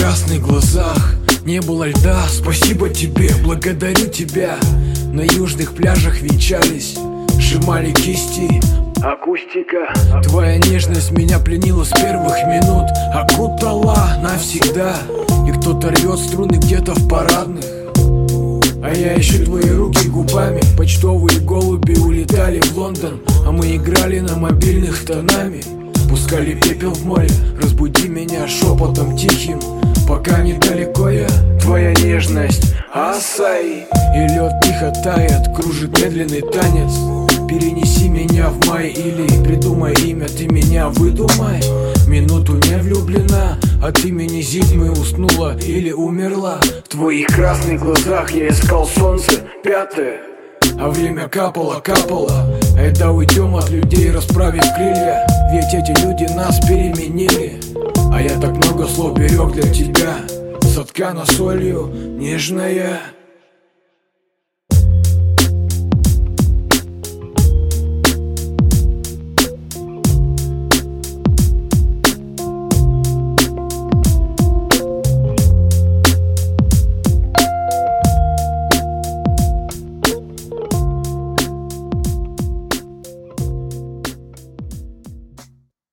красных глазах не было льда. Спасибо тебе, благодарю тебя. На южных пляжах венчались, сжимали кисти. Акустика. Твоя нежность меня пленила с первых минут, окутала навсегда. И кто-то рвет струны где-то в парадных, а я ищу твои руки губами. Почтовые голуби улетали в Лондон, а мы играли на мобильных тонами. Пускали пепел в море, разбуди меня шепотом тихим, пока недалеко я. Твоя нежность Асаи, и лед тихо тает, кружит медленный танец. Перенеси меня в май или придумай имя, ты меня выдумай. Минуту не влюблена, от имени Зигмы уснула или умерла. В твоих красных глазах я искал солнце, пятое, а время капало, капало. Айда уйдем от людей, расправив крылья, ведь эти люди нас переменили. А я так много слов берег для тебя, соткана солью нежная.